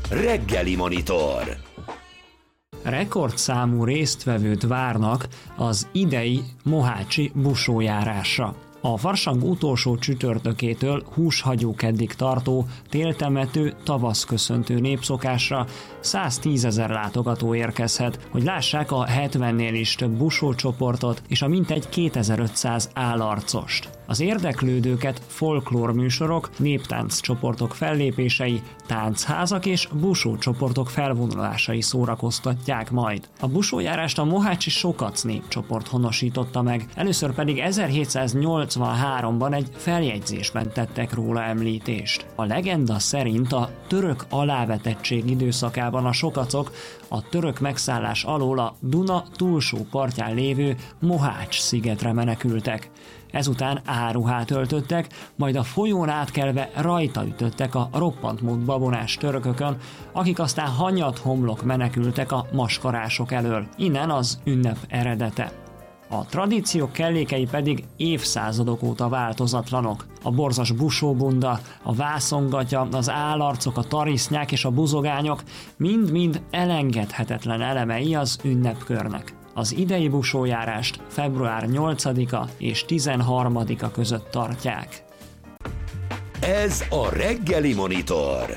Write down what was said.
Reggeli Monitor. Rekordszámú résztvevőt várnak az idei mohácsi busójárásra. A farsang utolsó csütörtökétől húshagyókeddig tartó téltemető tavaszköszöntő népszokásra 110 000 látogató érkezhet, hogy lássák a 70-nél is több busócsoportot és a mintegy 2500 állarcost. Az érdeklődőket folklórműsorok, néptánccsoportok fellépései, táncházak és busócsoportok felvonulásai szórakoztatják majd. A busójárást a mohácsi Sokac népcsoport honosította meg, először pedig 1783-ban egy feljegyzésben tettek róla említést. A legenda szerint a török alávetettség időszakában a sokacok a török megszállás alól a Duna túlsó partján lévő Mohács szigetre menekültek. Ezután áruhát öltöttek, majd a folyón átkelve rajta ütöttek a roppant mód babonás törökökön, akik aztán hanyat homlok menekültek a maskarások elől. Innen az ünnep eredete. A tradíciók kellékei pedig évszázadok óta változatlanok. A borzas busóbunda, a vászongatya, az állarcok, a tarisznyák és a buzogányok mind-mind elengedhetetlen elemei az ünnepkörnek. Az idei busójárást február 8-a és 13-a között tartják. Ez a Reggeli Monitor.